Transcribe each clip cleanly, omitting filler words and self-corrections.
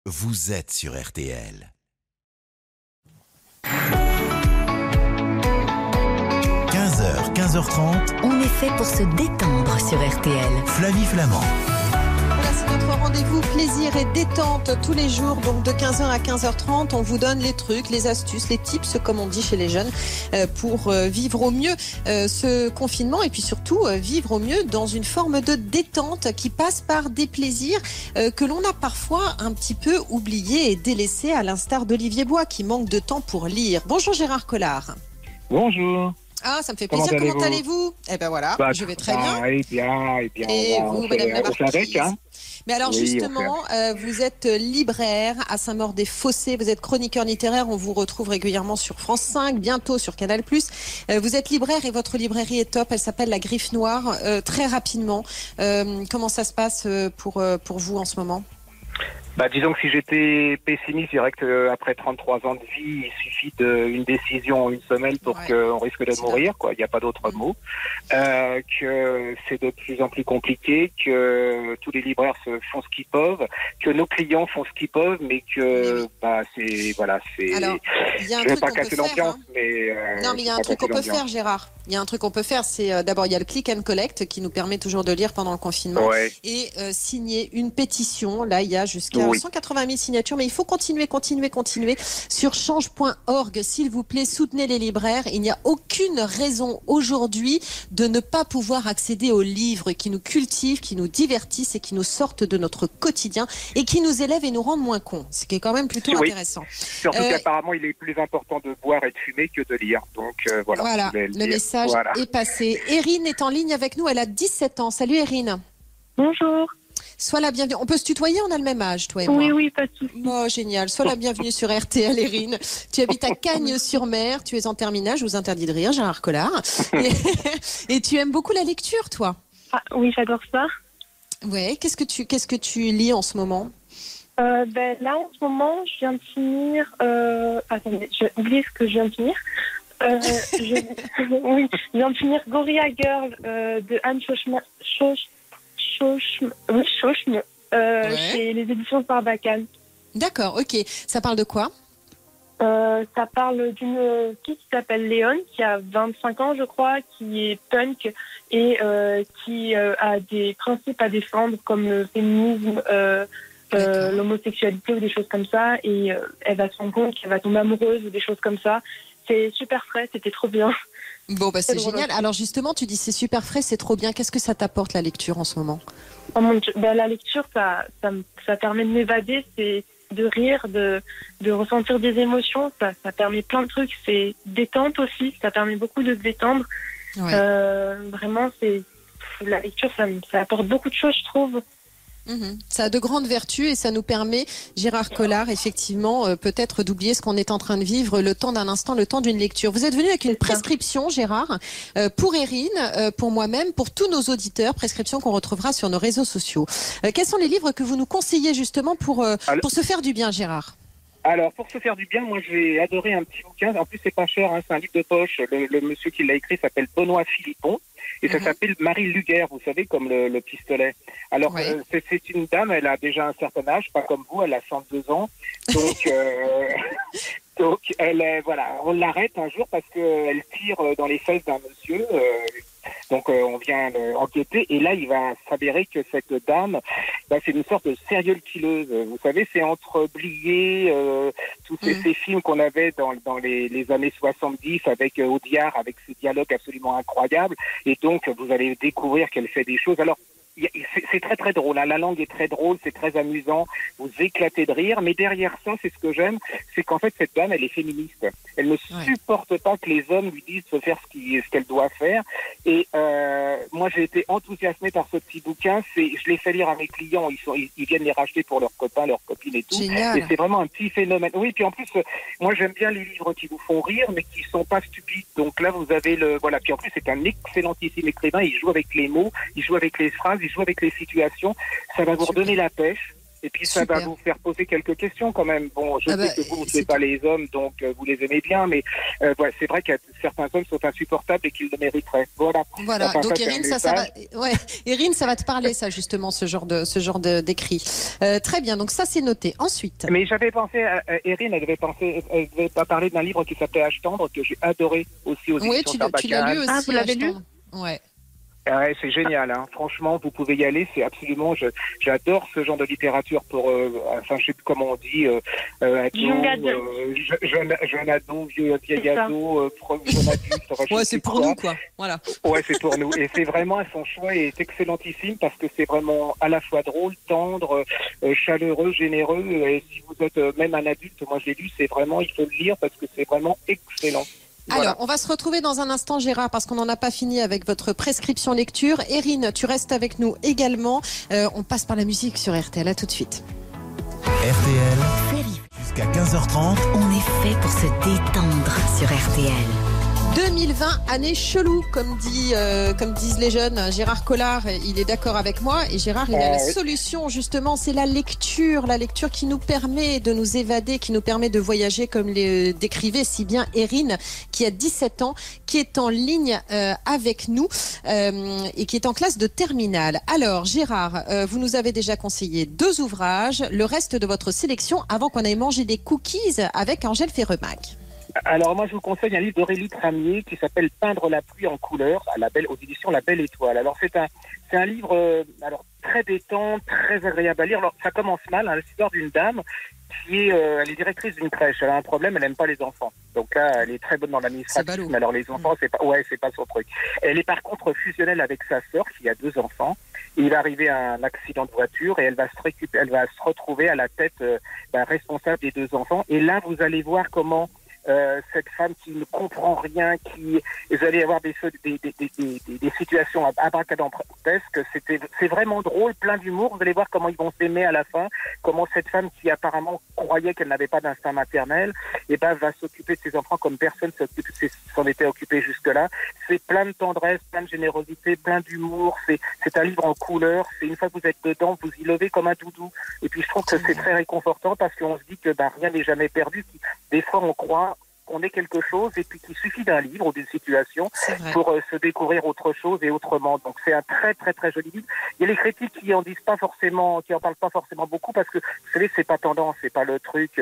vous êtes sur RTL. 15h, 15h30. On est fait pour se détendre sur RTL. Flavie Flamand. Voilà, c'est notre rendez-vous plaisir et détente tous les jours, donc de 15h à 15h30. On vous donne les trucs, les astuces, les tips, comme on dit chez les jeunes, pour vivre au mieux ce confinement et puis surtout vivre au mieux dans une forme de détente qui passe par des plaisirs que l'on a parfois un petit peu oubliés et délaissés, à l'instar d'Olivier Bois qui manque de temps pour lire. Bonjour Gérard Collard. Bonjour. Ah, ça me fait plaisir. Comment allez-vous ? Eh ben voilà, je vais très bien. Et bien. Et vous, Madame la Marquise ? avec, hein. Mais alors justement, vous êtes libraire à Saint-Maur-des-Fossés, vous êtes chroniqueur littéraire, on vous retrouve régulièrement sur France 5, bientôt sur Canal+. Vous êtes libraire et votre librairie est top, elle s'appelle La Griffe Noire. Très rapidement, comment ça se passe pour vous en ce moment ? Disons que si j'étais pessimiste, je dirais qu'après 33 ans de vie, il suffit d'une décision en une semaine pour qu'on risque de mourir, quoi. Il n'y a pas d'autre mot. Que c'est de plus en plus compliqué, que tous les libraires font ce qu'ils peuvent, que nos clients font ce qu'ils peuvent, mais que, c'est... Alors, il y a un je vais truc pas qu'on peut casser faire, l'ambiance, hein. mais... Non, mais il y a un truc qu'on peut faire, Gérard. Il y a un truc qu'on peut faire, c'est d'abord, il y a le click and collect qui nous permet toujours de lire pendant le confinement et signer une pétition. Là, il y a jusqu'à 180 000 signatures, mais il faut continuer sur change.org. S'il vous plaît, soutenez les libraires. Il n'y a aucune raison aujourd'hui de ne pas pouvoir accéder aux livres qui nous cultivent, qui nous divertissent et qui nous sortent de notre quotidien et qui nous élèvent et nous rendent moins cons. Ce qui est quand même plutôt intéressant. Surtout qu'apparemment, il est plus important de boire et de fumer que de lire. Donc voilà. Le message est passé. Erin est en ligne avec nous. Elle a 17 ans. Salut Erin. Bonjour. Sois la bienvenue. On peut se tutoyer, on a le même âge, toi et moi. Oui, pas de souci. Oh, génial. Sois la bienvenue sur RTL, Erin. Tu habites à Cagnes-sur-Mer, tu es en terminale, je vous interdis de rire, Gérard Collard. Et tu aimes beaucoup la lecture, toi ? Ah, oui, j'adore ça. Ouais, qu'est-ce que tu lis en ce moment ? Là, en ce moment, je viens de finir... Attendez, j'ai oublié ce que je viens de finir. Je viens de finir Gorilla Girl de Anne Schauchme, c'est les éditions Sarbacane. D'accord, ok. Ça parle de quoi ? Ça parle d'une fille qui s'appelle Léon, qui a 25 ans, je crois, qui est punk et qui a des principes à défendre comme le féminisme, l'homosexualité ou des choses comme ça. Et elle va se rendre compte qu'elle va tomber amoureuse ou des choses comme ça. C'est super frais, c'était trop bien. Bon, c'est génial. Alors justement, tu dis c'est super frais, c'est trop bien. Qu'est-ce que ça t'apporte la lecture en ce moment ? Oh mon Dieu, la lecture, ça permet de m'évader, c'est de rire, de ressentir des émotions, ça permet plein de trucs. C'est détente aussi, ça permet beaucoup de se détendre. Ouais. Vraiment, la lecture, ça apporte beaucoup de choses, je trouve. Ça a de grandes vertus et ça nous permet, Gérard Collard, effectivement, peut-être d'oublier ce qu'on est en train de vivre le temps d'un instant, le temps d'une lecture. Vous êtes venu avec une prescription, Gérard, pour Erin, pour moi-même, pour tous nos auditeurs, prescription qu'on retrouvera sur nos réseaux sociaux. Quels sont les livres que vous nous conseillez justement pour se faire du bien, Gérard ? Alors, pour se faire du bien, moi j'ai adoré un petit bouquin. En plus, c'est pas cher, hein, c'est un livre de poche. Le monsieur qui l'a écrit s'appelle Benoît Philippon. Et ça s'appelle Marie Luguerre, vous savez, comme le pistolet. Alors, c'est une dame, elle a déjà un certain âge, pas comme vous, elle a 102 ans. Donc, donc elle est, on l'arrête un jour parce qu'elle tire dans les fesses d'un monsieur. Donc on vient enquêter et là il va s'avérer que cette dame, c'est une sorte de serial killeuse. Vous savez, c'est entre Blier, tous ces films qu'on avait dans les années 70 avec Audiard, avec ses dialogues absolument incroyables. Et donc vous allez découvrir qu'elle fait des choses. Alors c'est très très drôle, hein. La langue est très drôle, c'est très amusant, vous éclatez de rire, mais derrière ça, c'est ce que j'aime, c'est qu'en fait cette dame, elle est féministe. Elle ne supporte pas que les hommes lui disent de faire ce qu'elle doit faire. Et moi j'ai été enthousiasmé par ce petit bouquin, je l'ai fait lire à mes clients, ils viennent les racheter pour leurs copains, leurs copines et tout. Génial. Et c'est vraiment un petit phénomène. Oui, puis en plus, moi j'aime bien les livres qui vous font rire, mais qui sont pas stupides. Donc là vous avez puis en plus c'est un excellentissime écrivain, il joue avec les mots, il joue avec les phrases, il joue avec les situations, ça va vous redonner la pêche. Et puis ça va vous faire poser quelques questions quand même. Bon, je sais que vous n'êtes pas les hommes, donc vous les aimez bien, mais ouais, c'est vrai que certains hommes sont insupportables et qu'ils le mériteraient. Voilà. Enfin, donc Erin, Erin, ça va te parler, ça justement, ce genre d'écrit. Très bien, donc ça c'est noté. Ensuite. Mais j'avais pensé, Erin, elle devait pas parler d'un livre qui s'appelait Âge tendre, que j'ai adoré aussi aux éditions Sarbacane. Oui, tu l'as lu aussi. Ah, vous l'avez lu ? Ouais. Ouais, c'est génial, hein. Franchement, vous pouvez y aller, c'est absolument, j'adore ce genre de littérature pour, enfin, je sais plus comment on dit, jeune ado, vieil ado, jeune adulte. Enfin, ouais, c'est pour nous, quoi. Voilà. Ouais, c'est pour nous. Et c'est vraiment, son choix est excellentissime parce que c'est vraiment à la fois drôle, tendre, chaleureux, généreux. Et si vous êtes même un adulte, moi je l'ai lu, c'est vraiment, il faut le lire parce que c'est vraiment excellent. Alors, on va se retrouver dans un instant, Gérard, parce qu'on n'en a pas fini avec votre prescription lecture. Erin, tu restes avec nous également. On passe par la musique sur RTL. À tout de suite. RTL, jusqu'à 15h30. On est fait pour se détendre sur RTL. 2020, année chelou, comme disent les jeunes. Gérard Collard, il est d'accord avec moi. Et Gérard, il a la solution, justement, c'est la lecture. La lecture qui nous permet de nous évader, qui nous permet de voyager, comme le décrivait si bien Erin, qui a 17 ans, qui est en ligne avec nous et qui est en classe de terminale. Alors, Gérard, vous nous avez déjà conseillé 2 ouvrages. Le reste de votre sélection, avant qu'on aille manger des cookies avec Angèle Ferremac. Alors moi je vous conseille un livre d'Aurélie Tramier qui s'appelle Peindre la pluie en couleurs aux éditions La Belle Étoile. Alors c'est un livre très détente, très agréable à lire. Alors ça commence mal, hein, l'histoire d'une dame qui elle est directrice d'une crèche. Elle a un problème, elle n'aime pas les enfants. Donc là elle est très bonne dans l'administration, mais alors les enfants c'est pas son truc. Elle est par contre fusionnelle avec sa sœur qui a 2 enfants. Il va arriver un accident de voiture et elle va se retrouver à la tête responsable des 2 enfants. Et là vous allez voir comment cette femme qui ne comprend rien, vous allez avoir des situations abracadabrantesques. C'est vraiment drôle, plein d'humour. Vous allez voir comment ils vont s'aimer à la fin, comment cette femme qui apparemment croyait qu'elle n'avait pas d'instinct maternel, va s'occuper de ses enfants comme personne s'en était occupé jusque-là. C'est plein de tendresse, plein de générosité, plein d'humour. C'est un livre en couleur. C'est une fois que vous êtes dedans, vous y levez comme un doudou. Et puis je trouve que c'est très réconfortant parce qu'on se dit que rien n'est jamais perdu. Des fois on croit qu'on est quelque chose et puis qu'il suffit d'un livre ou d'une situation pour se découvrir autre chose et autrement. Donc c'est un très très très joli livre. Il y a les critiques qui en parlent pas forcément beaucoup parce que vous savez c'est pas tendance, c'est pas le truc.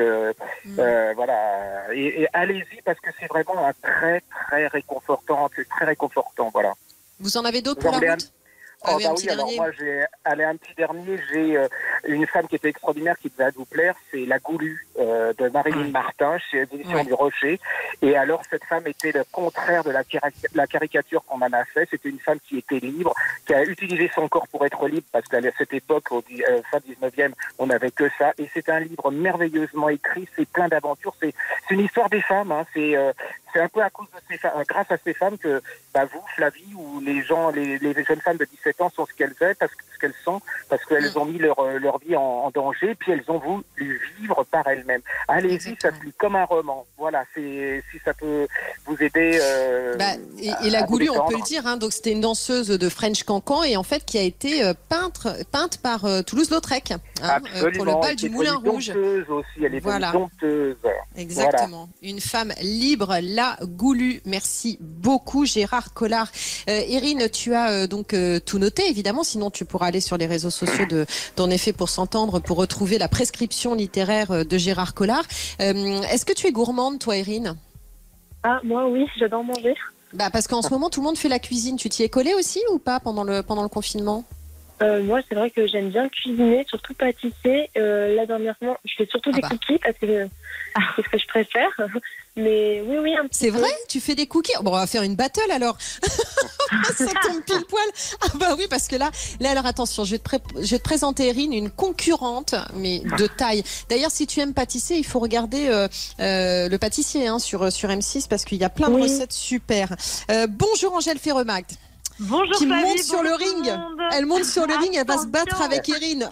Voilà. Et allez-y parce que c'est vraiment un très très réconfortant. C'est très réconfortant. Voilà. Vous en avez d'autres pour la route? Oui, alors moi j'ai un petit dernier, j'ai une femme qui était extraordinaire qui devait vous plaire, c'est La Goulue de Marilyn Martin chez l'édition du Rocher. Et alors cette femme était le contraire de la caricature qu'on en a fait. C'était une femme qui était libre, qui a utilisé son corps pour être libre parce qu'à cette époque, au fin 19e, on n'avait que ça. Et c'est un livre merveilleusement écrit, c'est plein d'aventures, c'est une histoire des femmes, hein. C'est un peu à cause de grâce à ces femmes que vous, Flavie, ou les jeunes femmes de 17 ans sont ce qu'elles sont, parce qu'elles ont mis leur vie en danger, puis elles ont voulu vivre par elles-mêmes. Allez-y, ça se lit comme un roman. Voilà, si ça peut vous aider. Et La Goulue, on peut le dire, hein, donc c'était une danseuse de French Cancan et en fait qui a été peinte par Toulouse-Lautrec pour le bal du Moulin Rouge. Aussi, elle est dompteuse. Exactement. Voilà. Une femme libre, La Goulue. Merci beaucoup, Gérard Collard. Erin, tu as donc tout noté, évidemment, sinon tu pourras aller sur les réseaux sociaux d'En effet pour s'entendre pour retrouver la prescription littéraire de Gérard Collard. Est-ce que tu es gourmande, toi, Erin? Ah, moi, oui, j'adore manger. Parce qu'en ce moment, tout le monde fait la cuisine. Tu t'y es collée aussi ou pas pendant le confinement? Moi, c'est vrai que j'aime bien cuisiner, surtout pâtisser. Là, dernièrement, je fais surtout des cookies parce que c'est ce que je préfère. Mais oui, un petit peu. C'est vrai? Tu fais des cookies? Bon, on va faire une battle alors. Ça tombe pile poil. Ah oui, parce que là, alors attention, je vais te présenter, Erin, une concurrente, mais de taille. D'ailleurs, si tu aimes pâtisser, il faut regarder le pâtissier sur M6 parce qu'il y a plein de recettes super. Bonjour Angèle Ferremac. Bonjour qui Flavie, monte sur le ring. Elle monte sur le ring, elle va se battre avec Erin.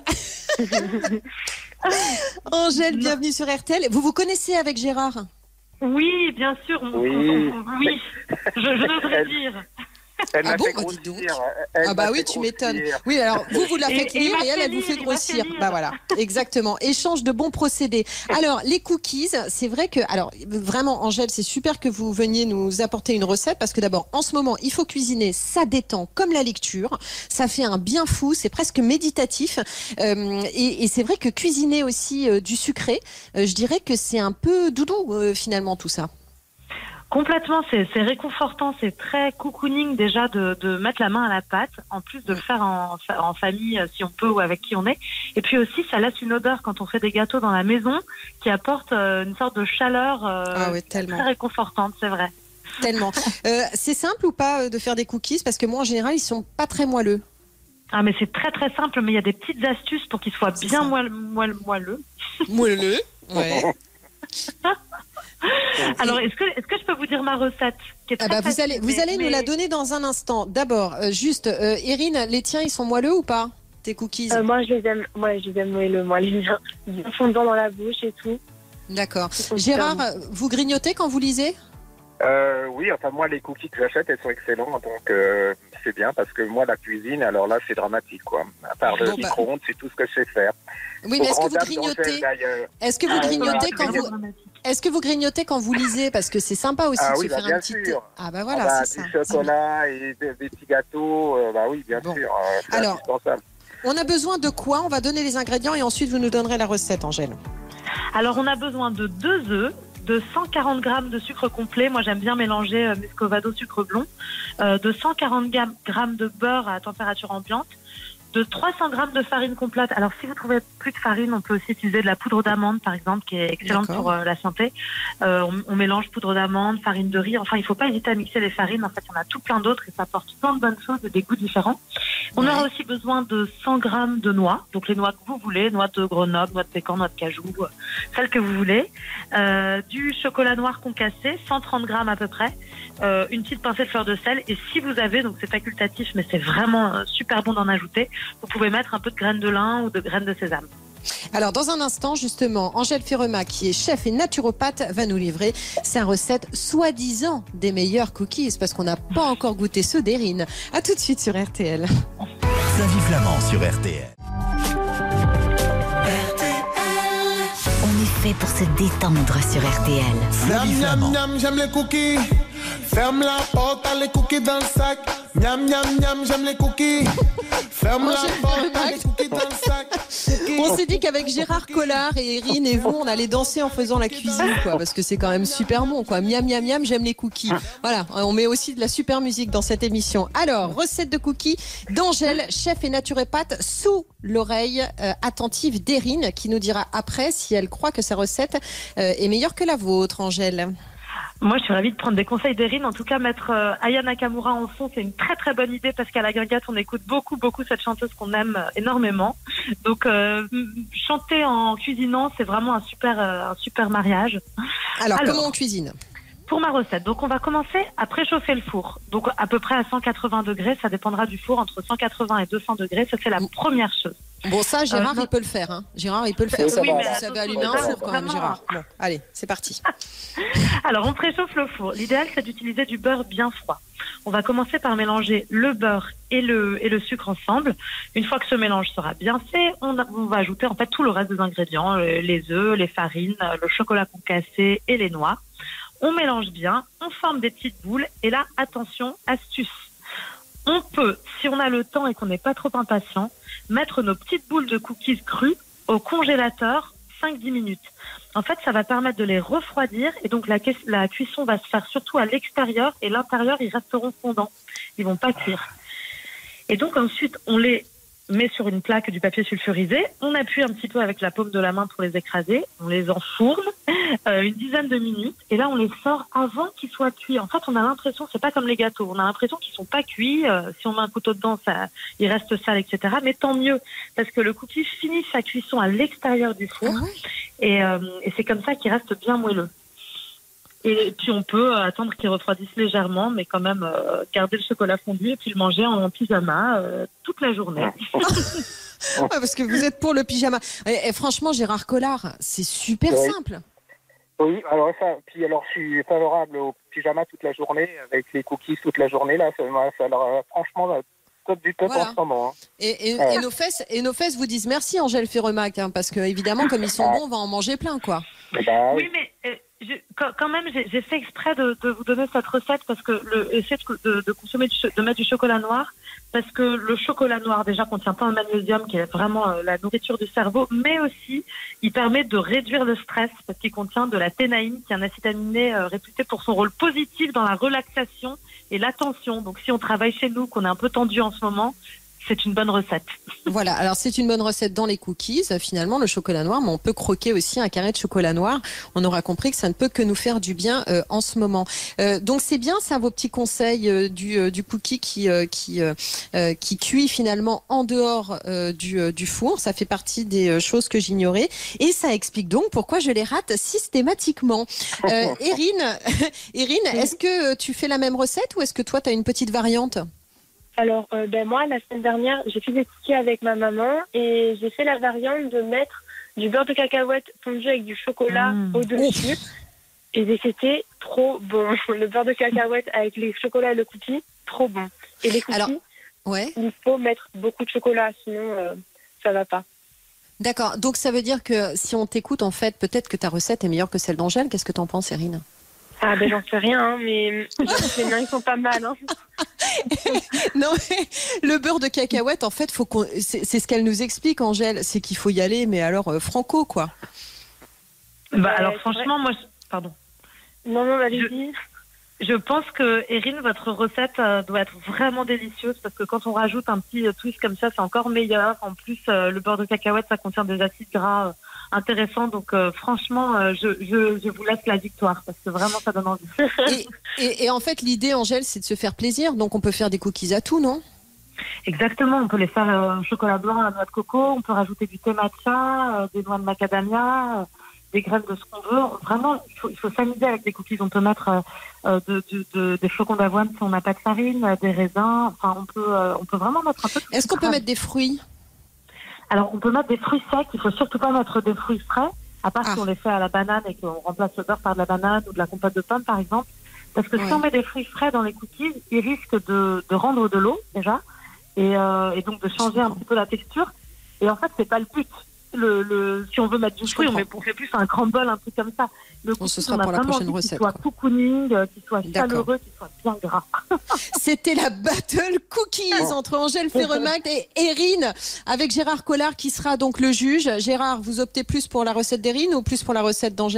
Angèle, bienvenue sur RTL. Vous connaissez avec Gérard? Oui, bien sûr. Oui, je n'oserais dire. Elle m'a fait grossir. Ah bah oui, tu m'étonnes. Oui, alors vous la faites lire et elle vous fait grossir. Bah voilà, exactement. Échange de bons procédés. Alors, les cookies, c'est vrai que... Alors, vraiment, Angèle, c'est super que vous veniez nous apporter une recette parce que d'abord, en ce moment, il faut cuisiner, ça détend comme la lecture. Ça fait un bien fou, c'est presque méditatif. Et c'est vrai que cuisiner aussi du sucré, je dirais que c'est un peu doudou, finalement, tout ça. Complètement, c'est réconfortant, c'est très cocooning déjà de mettre la main à la pâte, en plus de le faire en famille si on peut ou avec qui on est. Et puis aussi, ça laisse une odeur quand on fait des gâteaux dans la maison qui apporte une sorte de chaleur très réconfortante, c'est vrai. Tellement. C'est simple ou pas de faire des cookies? Parce que moi, en général, ils sont pas très moelleux. Ah, mais c'est très très simple, mais il y a des petites astuces pour qu'ils soient bien moelleux. Moelleux, ouais. Alors, est-ce que je peux vous dire ma recette qui est très facile, vous allez nous la donner dans un instant. D'abord, Erin, les tiens, ils sont moelleux ou pas, tes cookies? Moi, je les aime moelleux, moi, les miens. Bien fondants dans la bouche et tout. D'accord. Gérard, vous grignotez quand vous lisez? Oui, enfin moi les cookies que j'achète elles sont excellentes, donc c'est bien parce que moi la cuisine, alors là c'est dramatique quoi. À part le micro-ondes, c'est tout ce que je sais faire. Oui, mais est-ce que vous grignotez? Est-ce que vous grignotez quand vous lisez? Parce que c'est sympa aussi de se faire un petit... Sûr. Ah bah voilà, c'est du ça. chocolat et des petits gâteaux, oui bien sûr. Alors, on a besoin de quoi? On va donner les ingrédients et ensuite vous nous donnerez la recette, Angèle. Alors on a besoin de 2 œufs, de 140 grammes de sucre complet. Moi, j'aime bien mélanger muscovado sucre blond. De 140 grammes de beurre à température ambiante. De 300 grammes de farine complète. Alors, si vous trouvez plus de farine, on peut aussi utiliser de la poudre d'amande, par exemple, qui est excellente pour la santé. On mélange poudre d'amande, farine de riz. Enfin, il ne faut pas hésiter à mixer les farines. En fait, il y en a tout plein d'autres et ça apporte plein de bonnes choses et des goûts différents. On aura aussi besoin de 100 grammes de noix. Donc, les noix que vous voulez, noix de Grenoble, noix de pécan, noix de cajou, celles que vous voulez. Du chocolat noir concassé, 130 grammes à peu près. Une petite pincée de fleur de sel. Et si vous avez, donc c'est facultatif, mais c'est vraiment super bon d'en ajouter, vous pouvez mettre un peu de graines de lin ou de graines de sésame. Alors, dans un instant, justement, Angèle Ferrema, qui est chef et naturopathe, va nous livrer sa recette soi-disant des meilleurs cookies, parce qu'on n'a pas encore goûté ceux d'Erin. À tout de suite sur RTL. Flavie Flamand sur RTL. On est fait pour se détendre sur RTL. Flavie Flamand. Miam, j'aime les cookies. Ferme la porte, t'as les cookies dans le sac. Miam, j'aime les cookies. Ferme la porte, t'as les cookies dans le sac. On s'est dit qu'avec Gérard Collard et Erin et vous, on allait danser en faisant la cuisine, quoi, parce que c'est quand même super bon, quoi. Miam, j'aime les cookies. Voilà, on met aussi de la super musique dans cette émission. Alors, recette de cookies d'Angèle, chef et naturopathe, sous l'oreille attentive d'Erin, qui nous dira après si elle croit que sa recette est meilleure que la vôtre, Angèle. Moi, je suis ravie de prendre des conseils d'Erin. En tout cas, mettre Aya Nakamura en fond, c'est une très très bonne idée parce qu'à la Guinguette, on écoute beaucoup cette chanteuse qu'on aime énormément. Donc, chanter en cuisinant, c'est vraiment un super mariage. Alors, comment on cuisine ? Pour ma recette, donc on va commencer à préchauffer le four. Donc à peu près à 180 degrés, ça dépendra du four, entre 180 et 200 degrés, ça c'est la première chose. Bon, ça, Gérard, il peut le faire. Hein. Gérard, il peut le faire. Oui, mais vous savez allumer un four quand même, Gérard. Bon, allez, c'est parti. Alors, on préchauffe le four. L'idéal, c'est d'utiliser du beurre bien froid. On va commencer par mélanger le beurre et le sucre ensemble. Une fois que ce mélange sera bien fait, on va ajouter en fait tout le reste des ingrédients, les œufs, les farines, le chocolat concassé et les noix. On mélange bien, on forme des petites boules et là, attention, astuce. On peut, si on a le temps et qu'on n'est pas trop impatient, mettre nos petites boules de cookies crues au congélateur 5-10 minutes. En fait, ça va permettre de les refroidir et donc la cuisson va se faire surtout à l'extérieur et l'intérieur, ils resteront fondants. Ils vont pas cuire. Et donc ensuite, on les met sur une plaque du papier sulfurisé, on appuie un petit peu avec la paume de la main pour les écraser, on les enfourne une dizaine de minutes et là on les sort avant qu'ils soient cuits. En fait, on a l'impression, c'est pas comme les gâteaux, on a l'impression qu'ils sont pas cuits, si on met un couteau dedans, il reste sale, etc. Mais tant mieux, parce que le cookie finit sa cuisson à l'extérieur du four et c'est comme ça qu'il reste bien moelleux. Et puis on peut attendre qu'il refroidisse légèrement, mais quand même garder le chocolat fondu et puis le manger en pyjama toute la journée. Parce que vous êtes pour le pyjama. Et franchement, Gérard Collard, c'est super simple. Oui, alors je suis favorable au pyjama toute la journée, avec les cookies toute la journée, là, franchement, top du top en ce moment. Hein. Et nos fesses vous disent merci, Angèle Ferremac, hein, parce que évidemment, comme ils sont bons, on va en manger plein, quoi. Oui, mais quand même, j'ai fait exprès de vous donner cette recette parce que essayez de consommer de mettre du chocolat noir, parce que le chocolat noir déjà contient plein de magnésium qui est vraiment la nourriture du cerveau, mais aussi il permet de réduire le stress parce qu'il contient de la thénaïne, qui est un acide aminé réputé pour son rôle positif dans la relaxation et l'attention. Donc si on travaille chez nous, qu'on est un peu tendu en ce moment, c'est une bonne recette. Voilà, alors c'est une bonne recette dans les cookies, finalement, le chocolat noir, mais on peut croquer aussi un carré de chocolat noir. On aura compris que ça ne peut que nous faire du bien en ce moment. Donc c'est bien ça, vos petits conseils du cookie qui cuit finalement en dehors du four. Ça fait partie des choses que j'ignorais. Et ça explique donc pourquoi je les rate systématiquement. Erin, est-ce que tu fais la même recette ou est-ce que toi, tu as une petite variante ? Alors, moi, la semaine dernière, j'ai fait des cookies avec ma maman et j'ai fait la variante de mettre du beurre de cacahuète fondu avec du chocolat au-dessus. Et c'était trop bon. Le beurre de cacahuète avec les chocolats et le cookie, trop bon. Et les cookies, il faut mettre beaucoup de chocolat, sinon ça va pas. D'accord. Donc, ça veut dire que si on t'écoute, en fait, peut-être que ta recette est meilleure que celle d'Angèle. Qu'est-ce que t'en penses, Erin ? Ah j'en sais rien, hein, mais les miens ils sont pas mal. Hein. Non, mais le beurre de cacahuète, en fait, c'est ce qu'elle nous explique, Angèle, c'est qu'il faut y aller, mais alors franco, quoi. Alors franchement, moi, pardon. Non, allez-y. Je pense que Erin, votre recette doit être vraiment délicieuse parce que quand on rajoute un petit twist comme ça, c'est encore meilleur. En plus, le beurre de cacahuète, ça contient des acides gras intéressants. Donc, franchement, je vous laisse la victoire parce que vraiment, ça donne envie. Et en fait, l'idée, Angèle, c'est de se faire plaisir. Donc, on peut faire des cookies à tout, non ? Exactement. On peut les faire chocolat blanc à la noix de coco. On peut rajouter du thé matcha, des noix de macadamia. Des graines de ce qu'on veut. Vraiment, il faut s'amuser avec des cookies. On peut mettre des flocons d'avoine si on n'a pas de farine, des raisins. Enfin, on peut vraiment mettre un peu de... Est-ce qu'on peut mettre des fruits ? Alors, on peut mettre des fruits secs. Il faut surtout pas mettre des fruits frais, à part si on les fait à la banane et qu'on remplace le beurre par de la banane ou de la compote de pommes, par exemple. Parce que si on met des fruits frais dans les cookies, ils risquent de rendre de l'eau, déjà, et donc de changer un petit peu la texture. Et en fait, c'est pas le but. Si on veut mettre du fruit, on fait plus un crumble, un truc comme ça. Ce sera pour la prochaine recette. Qu'il soit cocooning, qu'il soit chaleureux, qu'il soit bien gras. C'était la battle cookies entre Angèle Ferremac et Erin, avec Gérard Collard qui sera donc le juge. Gérard, vous optez plus pour la recette d'Erin ou plus pour la recette d'Angèle ?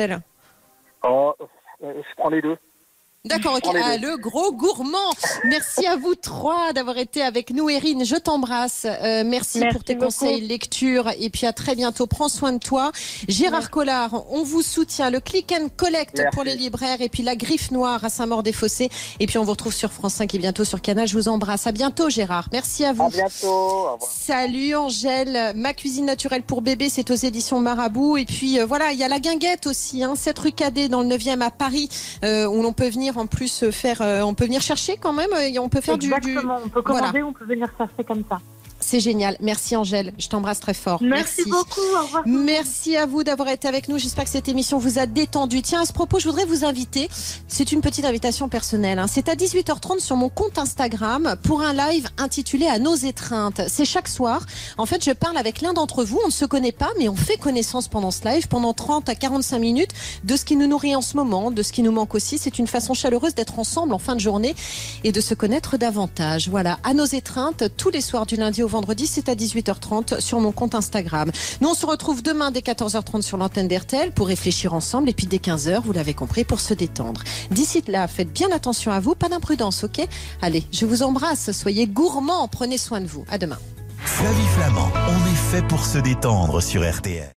Je prends les deux. D'accord, ok. Le gros gourmand. Merci à vous trois d'avoir été avec nous. Erin, je t'embrasse. Merci pour tes conseils, lecture. Et puis à très bientôt. Prends soin de toi. Gérard Collard, on vous soutient. Le click and collect pour les libraires. Et puis la griffe noire à Saint-Maur-des-Fossés. Et puis on vous retrouve sur France 5 et bientôt sur Canal. Je vous embrasse. À bientôt, Gérard. Merci à vous. À bientôt. Au revoir. Salut, Angèle. Ma cuisine naturelle pour bébé, c'est aux éditions Marabout. Et puis voilà, il y a la Guinguette aussi, 7 rue Cadet dans le 9e à Paris, où l'on peut venir en plus on peut venir chercher quand même, et on peut faire Exactement, on peut commander, on peut venir chercher comme ça. C'est génial. Merci Angèle, je t'embrasse très fort. Merci beaucoup, au revoir. Merci à vous d'avoir été avec nous. J'espère que cette émission vous a détendu. Tiens, à ce propos, je voudrais vous inviter, c'est une petite invitation personnelle, c'est à 18h30 sur mon compte Instagram pour un live intitulé À nos étreintes. C'est chaque soir. En fait, je parle avec l'un d'entre vous, on ne se connaît pas, mais on fait connaissance pendant ce live, pendant 30 à 45 minutes, de ce qui nous nourrit en ce moment, de ce qui nous manque aussi. C'est une façon chaleureuse d'être ensemble en fin de journée et de se connaître davantage. Voilà, À nos étreintes, tous les soirs du lundi au vendredi, c'est à 18h30 sur mon compte Instagram. Nous, on se retrouve demain dès 14h30 sur l'antenne d'RTL pour réfléchir ensemble, et puis dès 15h, vous l'avez compris, pour se détendre. D'ici là, faites bien attention à vous, pas d'imprudence, ok ? Allez, je vous embrasse, soyez gourmands, prenez soin de vous. À demain. Flavie Flamand, on est fait pour se détendre sur RTL.